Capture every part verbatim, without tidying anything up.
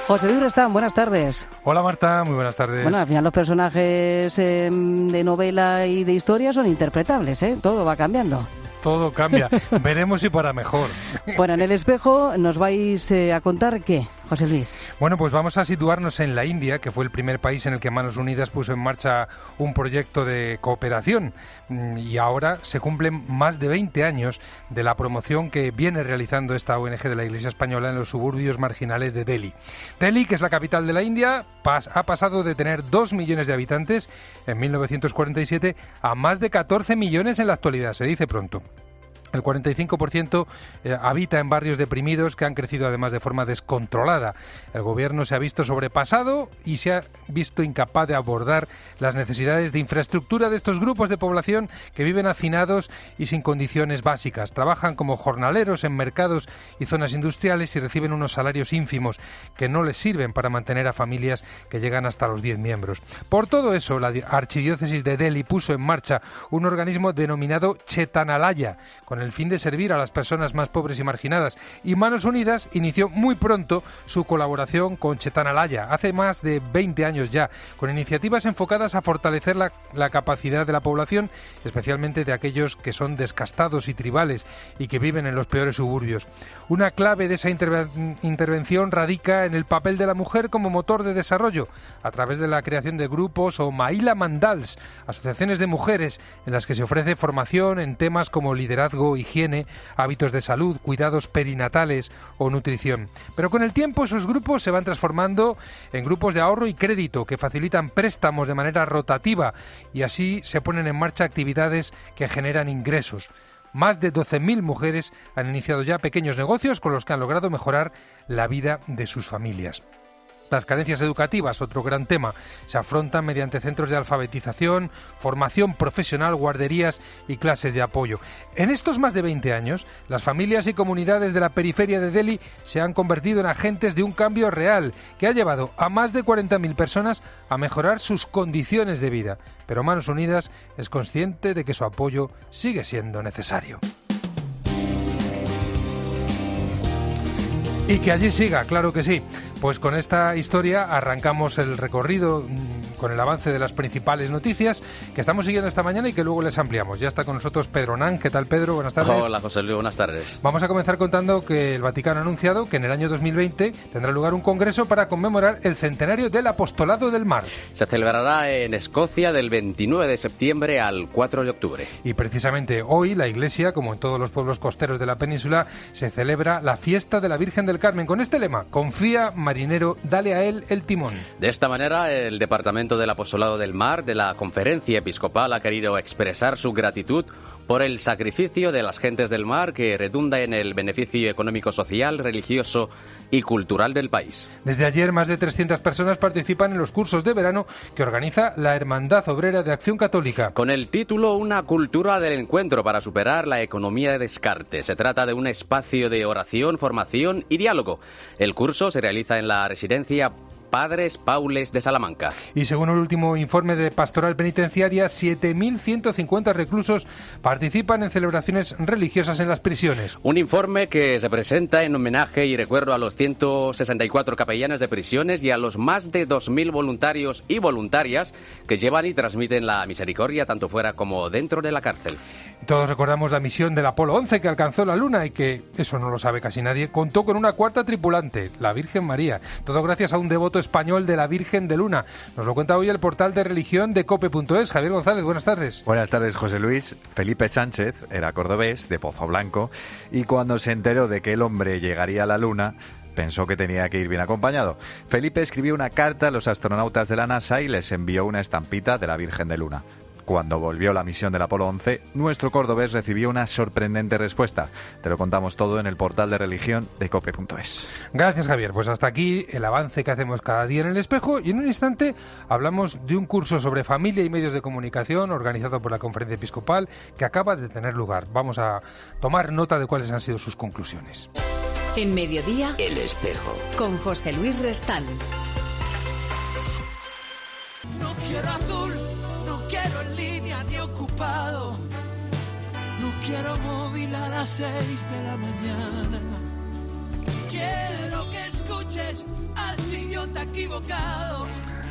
José Luis Restán, buenas tardes. Hola Marta, muy buenas tardes. Bueno, al final los personajes eh, de novela y de historia son interpretables, ¿eh? Todo va cambiando. Todo cambia. Veremos si para mejor. Bueno, en El Espejo nos vais eh, a contar qué, José Luis. Bueno, pues vamos a situarnos en la India, que fue el primer país en el que Manos Unidas puso en marcha un proyecto de cooperación. Y ahora se cumplen más de veinte años de la promoción que viene realizando esta O N Ge de la Iglesia Española en los suburbios marginales de Delhi. Delhi, que es la capital de la India, pas- ha pasado de tener dos millones de habitantes en mil novecientos cuarenta y siete a más de catorce millones en la actualidad, se dice pronto. El cuarenta y cinco por ciento eh, habita en barrios deprimidos que han crecido además de forma descontrolada. El gobierno se ha visto sobrepasado y se ha visto incapaz de abordar las necesidades de infraestructura de estos grupos de población que viven hacinados y sin condiciones básicas. Trabajan como jornaleros en mercados y zonas industriales y reciben unos salarios ínfimos que no les sirven para mantener a familias que llegan hasta los diez miembros. Por todo eso, la archidiócesis de Delhi puso en marcha un organismo denominado Chetanalaya, con el fin de servir a las personas más pobres y marginadas. Y Manos Unidas inició muy pronto su colaboración con Chetanalaya, hace más de veinte años ya, con iniciativas enfocadas a fortalecer la, la capacidad de la población, especialmente de aquellos que son descastados y tribales y que viven en los peores suburbios. Una clave de esa interve- intervención radica en el papel de la mujer como motor de desarrollo, a través de la creación de grupos o Mahila Mandals, asociaciones de mujeres en las que se ofrece formación en temas como liderazgo, higiene, hábitos de salud, cuidados perinatales o nutrición. Pero con el tiempo esos grupos se van transformando en grupos de ahorro y crédito que facilitan préstamos de manera rotativa y así se ponen en marcha actividades que generan ingresos. Más de doce mil mujeres han iniciado ya pequeños negocios con los que han logrado mejorar la vida de sus familias. Las carencias educativas, otro gran tema, se afrontan mediante centros de alfabetización, formación profesional, guarderías y clases de apoyo. En estos más de veinte años, las familias y comunidades de la periferia de Delhi se han convertido en agentes de un cambio real que ha llevado a más de cuarenta mil personas a mejorar sus condiciones de vida. Pero Manos Unidas es consciente de que su apoyo sigue siendo necesario. Y que allí siga, claro que sí. Pues con esta historia arrancamos el recorrido con el avance de las principales noticias que estamos siguiendo esta mañana y que luego les ampliamos. Ya está con nosotros Pedro Nan. ¿Qué tal, Pedro? Buenas tardes. Hola, José Luis. Buenas tardes. Vamos a comenzar contando que el Vaticano ha anunciado que en el año dos mil veinte tendrá lugar un congreso para conmemorar el centenario del Apostolado del Mar. Se celebrará en Escocia del veintinueve de septiembre al cuatro de octubre. Y precisamente hoy la Iglesia, como en todos los pueblos costeros de la península, se celebra la fiesta de la Virgen del Carmen con este lema: confía, marinero, dale a él el timón. De esta manera, el Departamento del Apostolado del Mar de la Conferencia Episcopal ha querido expresar su gratitud por el sacrificio de las gentes del mar que redunda en el beneficio económico, social, religioso y cultural del país. Desde ayer, más de trescientas personas participan en los cursos de verano que organiza la Hermandad Obrera de Acción Católica. Con el título Una cultura del encuentro para superar la economía de descarte. Se trata de un espacio de oración, formación y diálogo. El curso se realiza en la residencia Padres Paules de Salamanca. Y según el último informe de Pastoral Penitenciaria, siete mil ciento cincuenta reclusos participan en celebraciones religiosas en las prisiones. Un informe que se presenta en homenaje y recuerdo a los ciento sesenta y cuatro capellanes de prisiones y a los más de dos mil voluntarios y voluntarias que llevan y transmiten la misericordia tanto fuera como dentro de la cárcel. Todos recordamos la misión del Apolo once que alcanzó la Luna y que, eso no lo sabe casi nadie, contó con una cuarta tripulante, la Virgen María. Todo gracias a un devoto español de la Virgen de Luna. Nos lo cuenta hoy el portal de religión de cope punto es. Javier González, buenas tardes. Buenas tardes, José Luis. Felipe Sánchez era cordobés, de Pozo Blanco, y cuando se enteró de que el hombre llegaría a la Luna, pensó que tenía que ir bien acompañado. Felipe escribió una carta a los astronautas de la NASA y les envió una estampita de la Virgen de Luna. Cuando volvió la misión del Apolo once, nuestro cordobés recibió una sorprendente respuesta. Te lo contamos todo en el portal de religión de cope punto es. Gracias, Javier. Pues hasta aquí el avance que hacemos cada día en El Espejo y en un instante hablamos de un curso sobre familia y medios de comunicación organizado por la Conferencia Episcopal que acaba de tener lugar. Vamos a tomar nota de cuáles han sido sus conclusiones. En Mediodía, El Espejo, con José Luis Restán. No quiero azul, no quiero en línea ni ocupado. No quiero móvil a las seis de la mañana. Quiero que escuches así está equivocado.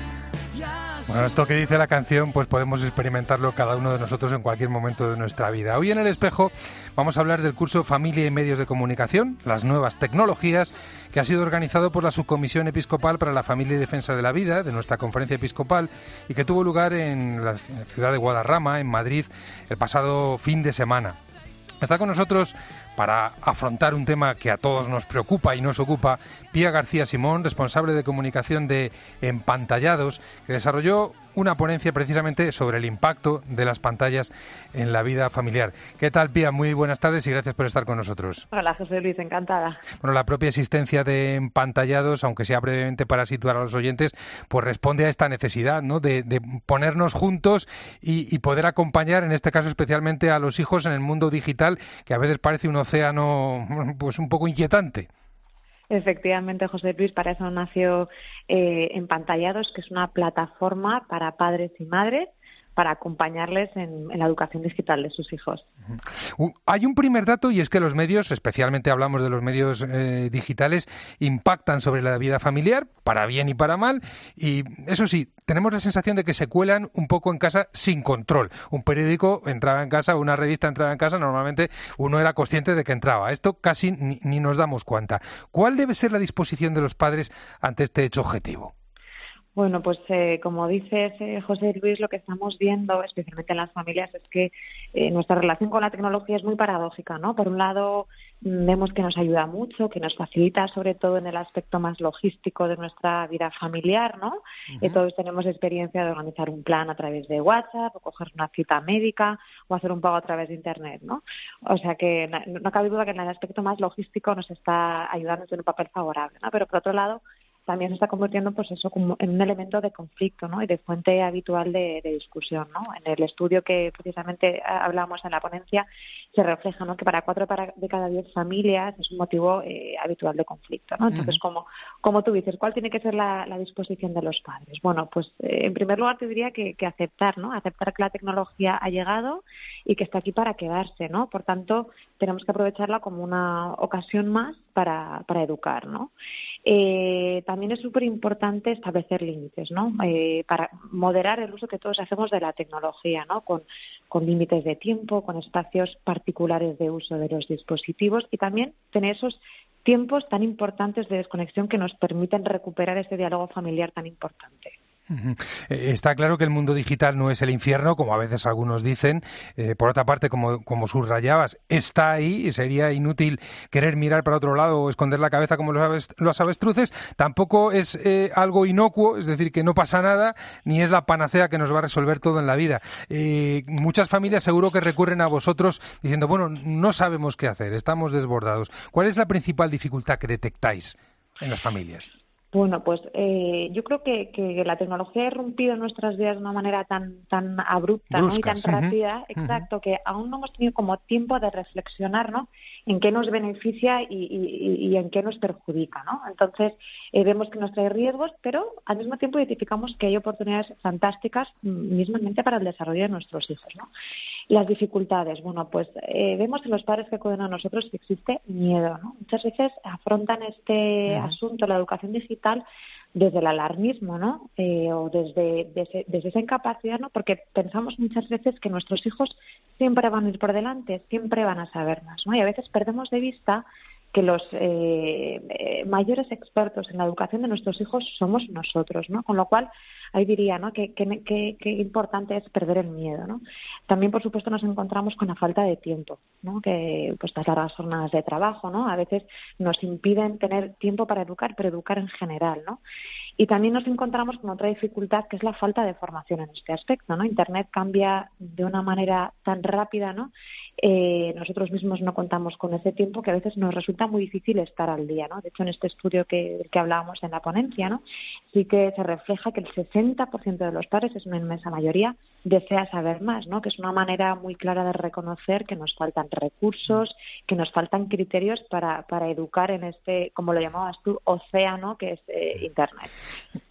Bueno, esto que dice la canción, pues podemos experimentarlo cada uno de nosotros en cualquier momento de nuestra vida. Hoy en El Espejo vamos a hablar del curso Familia y Medios de Comunicación, las nuevas tecnologías, que ha sido organizado por la Subcomisión Episcopal para la Familia y Defensa de la Vida de nuestra Conferencia Episcopal y que tuvo lugar en la ciudad de Guadarrama, en Madrid, el pasado fin de semana. Está con nosotros para afrontar un tema que a todos nos preocupa y nos ocupa, Pía García Simón, responsable de comunicación de Empantallados, que desarrolló una ponencia precisamente sobre el impacto de las pantallas en la vida familiar. ¿Qué tal, Pía? Muy buenas tardes y gracias por estar con nosotros. Hola, José Luis, encantada. Bueno, la propia existencia de Empantallados, aunque sea brevemente para situar a los oyentes, pues responde a esta necesidad, ¿no?, de, de ponernos juntos y, y poder acompañar, en este caso especialmente a los hijos en el mundo digital, que a veces parece un océano pues un poco inquietante. Efectivamente, José Luis, para eso nació eh, Empantallados, que es una plataforma para padres y madres para acompañarles en, en la educación digital de sus hijos. Uh, hay un primer dato y es que los medios, especialmente hablamos de los medios eh, digitales, impactan sobre la vida familiar, para bien y para mal, y eso sí, tenemos la sensación de que se cuelan un poco en casa sin control. Un periódico entraba en casa, una revista entraba en casa, normalmente uno era consciente de que entraba. Esto casi ni, ni nos damos cuenta. ¿Cuál debe ser la disposición de los padres ante este hecho objetivo? Bueno, pues eh, como dices, eh, José Luis, lo que estamos viendo, especialmente en las familias, es que eh, nuestra relación con la tecnología es muy paradójica, ¿no? Por un lado, vemos que nos ayuda mucho, que nos facilita, sobre todo en el aspecto más logístico de nuestra vida familiar, ¿no? Uh-huh. Eh, todos tenemos experiencia de organizar un plan a través de WhatsApp, o coger una cita médica, o hacer un pago a través de Internet, ¿no? O sea que no, no cabe duda que en el aspecto más logístico nos está ayudando en un papel favorable, ¿no? Pero por otro lado, también se está convirtiendo, pues eso, como en un elemento de conflicto, ¿no?, y de fuente habitual de, de discusión, ¿no? En el estudio que precisamente hablamos en la ponencia se refleja, ¿no?, que para cuatro de cada diez familias es un motivo eh, habitual de conflicto, ¿no? Entonces, uh-huh. como, como tú dices, ¿cuál tiene que ser la, la disposición de los padres? Bueno, pues eh, en primer lugar te diría que, que aceptar, ¿no? Aceptar que la tecnología ha llegado y que está aquí para quedarse, ¿no? Por tanto, tenemos que aprovecharla como una ocasión más para, para educar, ¿no? Eh, también es súper importante establecer límites, ¿no? Eh, para moderar el uso que todos hacemos de la tecnología, ¿no? Con, con límites de tiempo, con espacios particulares de uso de los dispositivos y también tener esos tiempos tan importantes de desconexión que nos permiten recuperar ese diálogo familiar tan importante. Uh-huh. Eh, está claro que el mundo digital no es el infierno, como a veces algunos dicen. Eh, por otra parte, como, como subrayabas, está ahí y sería inútil querer mirar para otro lado o esconder la cabeza como los, avest- los avestruces. Tampoco es eh, algo inocuo, es decir, que no pasa nada, ni es la panacea que nos va a resolver todo en la vida. Eh, muchas familias seguro que recurren a vosotros diciendo, bueno, no sabemos qué hacer, estamos desbordados. ¿Cuál es la principal dificultad que detectáis en las familias? Bueno, pues eh, yo creo que, que la tecnología ha irrumpido en nuestras vidas de una manera tan tan abrupta, ¿no?, y tan rápida, uh-huh. exacto, uh-huh. que aún no hemos tenido como tiempo de reflexionar, ¿no?, en qué nos beneficia y, y, y en qué nos perjudica, ¿no? Entonces, eh, vemos que nos trae riesgos, pero al mismo tiempo identificamos que hay oportunidades fantásticas mismamente para el desarrollo de nuestros hijos, ¿no? Las dificultades, bueno, pues eh, vemos en los padres que acuden a nosotros que existe miedo, ¿no? Muchas veces afrontan este uh-huh. asunto, la educación digital, desde el alarmismo, ¿no? Eh, o desde, desde, desde esa incapacidad, ¿no? Porque pensamos muchas veces que nuestros hijos siempre van a ir por delante, siempre van a saber más, ¿no? Y a veces perdemos de vista que los eh, eh, mayores expertos en la educación de nuestros hijos somos nosotros, ¿no? Con lo cual, ahí diría, ¿no?, que, que, que, que importante es perder el miedo, ¿no? También, por supuesto, nos encontramos con la falta de tiempo, ¿no? Que pues las largas jornadas de trabajo, ¿no?, a veces nos impiden tener tiempo para educar, pero educar en general, ¿no? Y también nos encontramos con otra dificultad, que es la falta de formación en este aspecto, ¿no? Internet cambia de una manera tan rápida, ¿no? Eh, nosotros mismos no contamos con ese tiempo que a veces nos resulta muy difícil estar al día, ¿no? De hecho, en este estudio que, que hablábamos en la ponencia, ¿no?, sí que se refleja que el sesenta por ciento de los padres, es una inmensa mayoría, desea saber más, ¿no? Que es una manera muy clara de reconocer que nos faltan recursos, que nos faltan criterios para, para educar en este, como lo llamabas tú, océano que es eh, Internet.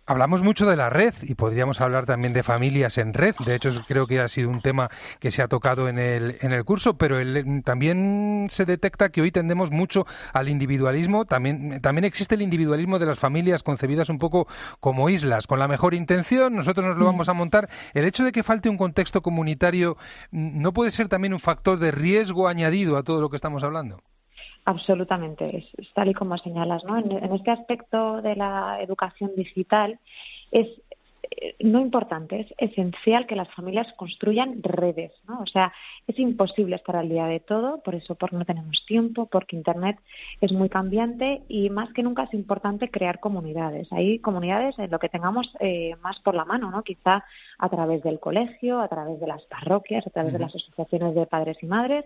Hablamos mucho de la red y podríamos hablar también de familias en red. De hecho, creo que ha sido un tema que se ha tocado en el, en el curso, pero el, también se detecta que hoy tendemos mucho al individualismo. También, también existe el individualismo de las familias concebidas un poco como islas, con la mejor intención. Nosotros nos lo vamos a montar. El hecho de que falte un contexto comunitario no puede ser también un factor de riesgo añadido a todo lo que estamos hablando. Absolutamente, es, es tal y como señalas, ¿no? En, en este aspecto de la educación digital es eh, no importante, es esencial que las familias construyan redes, ¿no? O sea, es imposible estar al día de todo, por eso porque no tenemos tiempo, porque Internet es muy cambiante y más que nunca es importante crear comunidades. Hay comunidades en lo que tengamos eh, más por la mano, ¿no? Quizá a través del colegio, a través de las parroquias, a través de las asociaciones de padres y madres.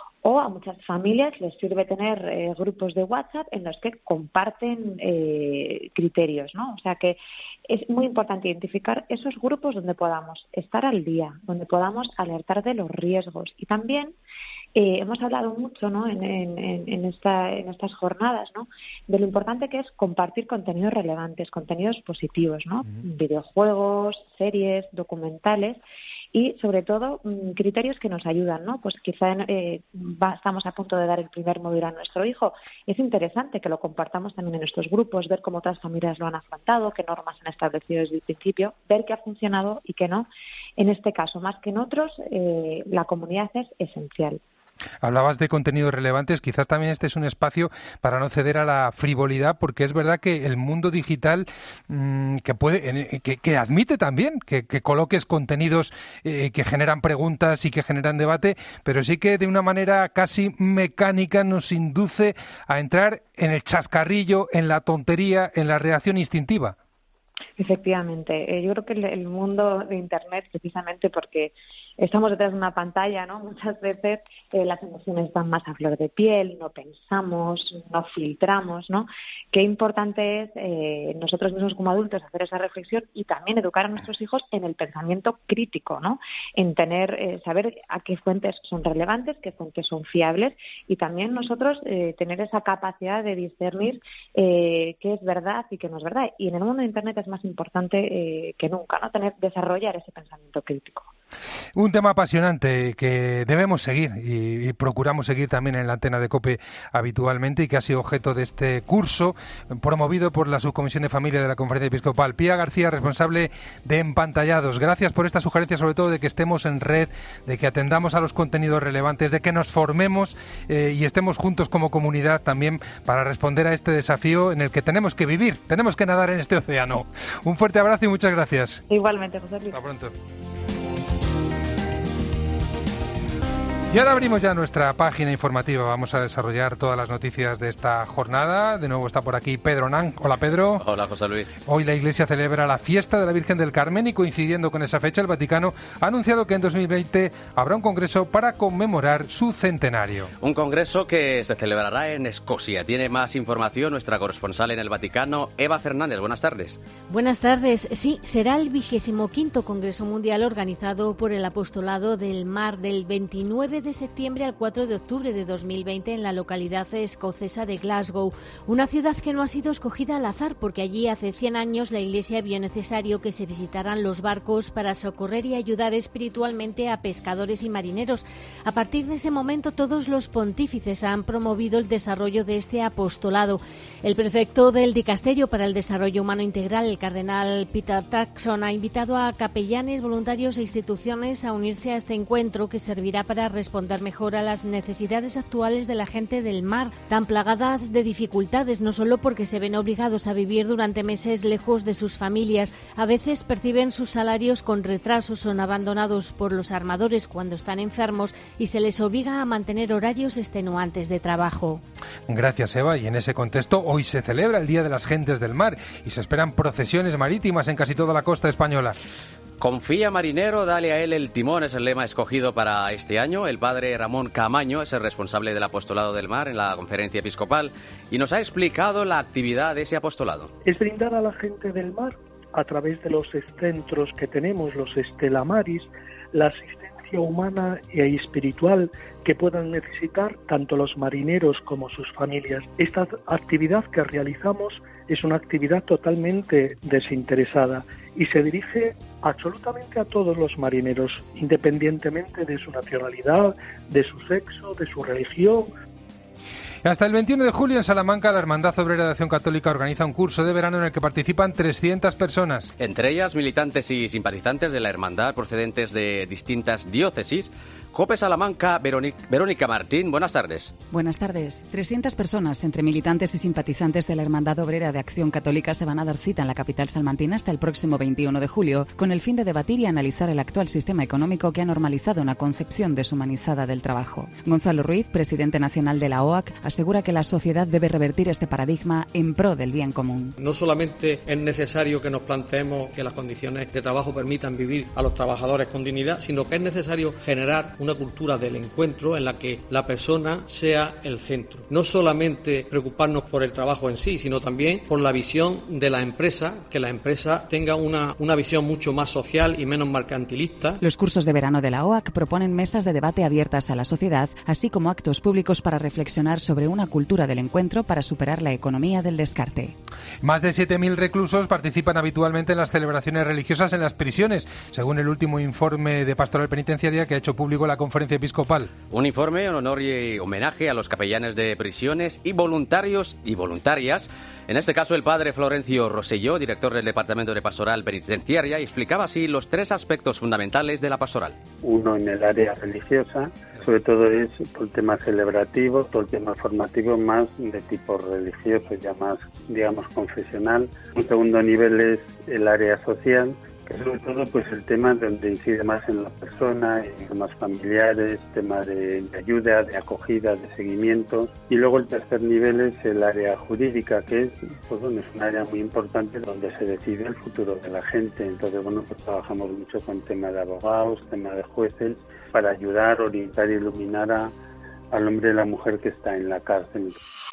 O a muchas familias les sirve tener eh, grupos de WhatsApp en los que comparten eh, criterios, ¿no? O sea que es muy importante identificar esos grupos donde podamos estar al día, donde podamos alertar de los riesgos. Y también eh, hemos hablado mucho, ¿no? en, en, en, esta, en estas jornadas, ¿no? De lo importante que es compartir contenidos relevantes, contenidos positivos, ¿no? Uh-huh. Videojuegos, series, documentales. Y, sobre todo, criterios que nos ayudan, ¿no? Pues quizá eh, va, estamos a punto de dar el primer móvil a nuestro hijo. Es interesante que lo compartamos también en estos grupos, ver cómo otras familias lo han afrontado, qué normas han establecido desde el principio, ver qué ha funcionado y qué no. En este caso, más que en otros, eh, la comunidad es esencial. Hablabas de contenidos relevantes, quizás también este es un espacio para no ceder a la frivolidad, porque es verdad que el mundo digital mmm, que puede, que, que admite también que, que coloques contenidos eh, que generan preguntas y que generan debate, pero sí que de una manera casi mecánica nos induce a entrar en el chascarrillo, en la tontería, en la reacción instintiva. Efectivamente, eh, yo creo que el, el mundo de Internet, precisamente porque estamos detrás de una pantalla, ¿no? Muchas veces eh, las emociones van más a flor de piel, no pensamos, no filtramos, ¿no? Qué importante es eh, nosotros mismos como adultos hacer esa reflexión y también educar a nuestros hijos en el pensamiento crítico, ¿no? En tener, eh, saber a qué fuentes son relevantes, qué fuentes son fiables y también nosotros eh, tener esa capacidad de discernir eh, qué es verdad y qué no es verdad. Y en el mundo de Internet es más importante eh, que nunca, ¿no? Tener, desarrollar ese pensamiento crítico. Un tema apasionante que debemos seguir y, y procuramos seguir también en la antena de COPE habitualmente y que ha sido objeto de este curso promovido por la Subcomisión de Familia de la Conferencia Episcopal. Pía García, responsable de Empantallados. Gracias por esta sugerencia, sobre todo de que estemos en red, de que atendamos a los contenidos relevantes, de que nos formemos eh, y estemos juntos como comunidad también para responder a este desafío en el que tenemos que vivir, tenemos que nadar en este océano. Un fuerte abrazo y muchas gracias. Igualmente, José Luis. Hasta pronto. Y ahora abrimos ya nuestra página informativa. Vamos a desarrollar todas las noticias de esta jornada. De nuevo está por aquí Pedro Nan. Hola, Pedro. Hola, José Luis. Hoy la Iglesia celebra la fiesta de la Virgen del Carmen y coincidiendo con esa fecha el Vaticano ha anunciado que en dos mil veinte habrá un congreso para conmemorar su centenario. Un congreso que se celebrará en Escocia. Tiene más información nuestra corresponsal en el Vaticano, Eva Fernández. Buenas tardes. Buenas tardes. Sí, será el vigésimo quinto Congreso Mundial organizado por el Apostolado del Mar del veintinueve de septiembre al cuatro de octubre de dos mil veinte en la localidad escocesa de Glasgow, una ciudad que no ha sido escogida al azar porque allí hace cien años la Iglesia vio necesario que se visitaran los barcos para socorrer y ayudar espiritualmente a pescadores y marineros. A partir de ese momento todos los pontífices han promovido el desarrollo de este apostolado. El prefecto del Dicasterio para el Desarrollo Humano Integral, el cardenal Peter Turkson, ha invitado a capellanes, voluntarios e instituciones a unirse a este encuentro que servirá para responder mejor a las necesidades actuales de la gente del mar, tan plagadas de dificultades, no solo porque se ven obligados a vivir durante meses lejos de sus familias, a veces perciben sus salarios con retrasos, son abandonados por los armadores cuando están enfermos y se les obliga a mantener horarios extenuantes de trabajo. Gracias, Eva. Y en ese contexto, hoy se celebra el Día de las Gentes del Mar y se esperan procesiones marítimas en casi toda la costa española. Confía, marinero, dale a él el timón, es el lema escogido para este año. El padre Ramón Camaño es el responsable del Apostolado del Mar en la Conferencia Episcopal y nos ha explicado la actividad de ese apostolado. Es brindar a la gente del mar, a través de los centros que tenemos, los Estelamaris, la asistencia humana e espiritual que puedan necesitar tanto los marineros como sus familias. Esta actividad que realizamos es una actividad totalmente desinteresada y se dirige absolutamente a todos los marineros, independientemente de su nacionalidad, de su sexo, de su religión. Hasta el veintiuno de julio en Salamanca, la Hermandad Obrera de Acción Católica organiza un curso de verano en el que participan trescientas personas. Entre ellas, militantes y simpatizantes de la hermandad procedentes de distintas diócesis. COPE Salamanca, Verónica, Verónica Martín, buenas tardes. Buenas tardes. trescientas personas, entre militantes y simpatizantes de la Hermandad Obrera de Acción Católica, se van a dar cita en la capital salmantina hasta el próximo veintiuno de julio, con el fin de debatir y analizar el actual sistema económico que ha normalizado una concepción deshumanizada del trabajo. Gonzalo Ruiz, presidente nacional de la O A C, asegura que la sociedad debe revertir este paradigma en pro del bien común. No solamente es necesario que nos planteemos que las condiciones de trabajo permitan vivir a los trabajadores con dignidad, sino que es necesario generar una cultura del encuentro en la que la persona sea el centro. No solamente preocuparnos por el trabajo en sí, sino también por la visión de la empresa, que la empresa tenga una, una visión mucho más social y menos mercantilista. Los cursos de verano de la O A C proponen mesas de debate abiertas a la sociedad, así como actos públicos para reflexionar sobre una cultura del encuentro para superar la economía del descarte. Más de siete mil reclusos participan habitualmente en las celebraciones religiosas en las prisiones, según el último informe de Pastoral Penitenciaria que ha hecho público la Conferencia Episcopal. Un informe en honor y homenaje a los capellanes de prisiones y voluntarios y voluntarias. En este caso, el padre Florencio Rosselló, director del Departamento de Pastoral Penitenciaria, explicaba así los tres aspectos fundamentales de la pastoral. Uno en el área religiosa, sobre todo es todo el tema celebrativo, todo el tema formativo más de tipo religioso, ya más, digamos, confesional. Un segundo nivel es el área social, que sobre todo pues el tema donde incide más en la persona, en temas familiares, temas de, de ayuda, de acogida, de seguimiento. Y luego el tercer nivel es el área jurídica, que es, pues, bueno, es un área muy importante donde se decide el futuro de la gente. Entonces, bueno, pues trabajamos mucho con temas de abogados, temas de jueces, para ayudar, orientar y iluminar a, al hombre y la mujer que está en la cárcel.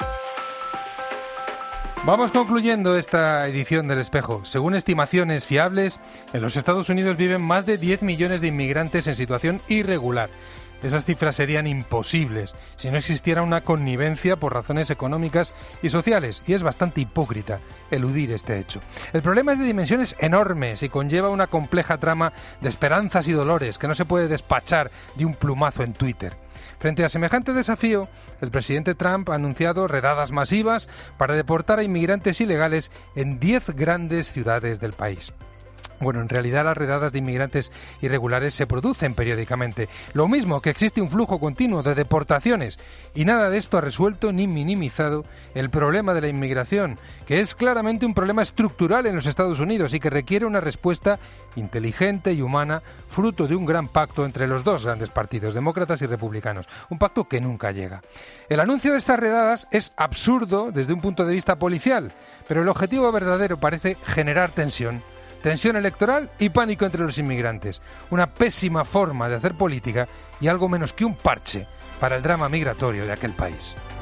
Vamos concluyendo esta edición del Espejo. Según estimaciones fiables, en los Estados Unidos viven más de diez millones de inmigrantes en situación irregular. Esas cifras serían imposibles si no existiera una connivencia por razones económicas y sociales, y es bastante hipócrita eludir este hecho. El problema es de dimensiones enormes y conlleva una compleja trama de esperanzas y dolores que no se puede despachar de un plumazo en Twitter. Frente a semejante desafío, el presidente Trump ha anunciado redadas masivas para deportar a inmigrantes ilegales en diez grandes ciudades del país. Bueno, en realidad las redadas de inmigrantes irregulares se producen periódicamente, lo mismo que existe un flujo continuo de deportaciones, y nada de esto ha resuelto ni minimizado el problema de la inmigración, que es claramente un problema estructural en los Estados Unidos y que requiere una respuesta inteligente y humana, fruto de un gran pacto entre los dos grandes partidos, demócratas y republicanos, un pacto que nunca llega. El anuncio de estas redadas es absurdo desde un punto de vista policial, pero el objetivo verdadero parece generar tensión. Tensión electoral y pánico entre los inmigrantes. Una pésima forma de hacer política y algo menos que un parche para el drama migratorio de aquel país.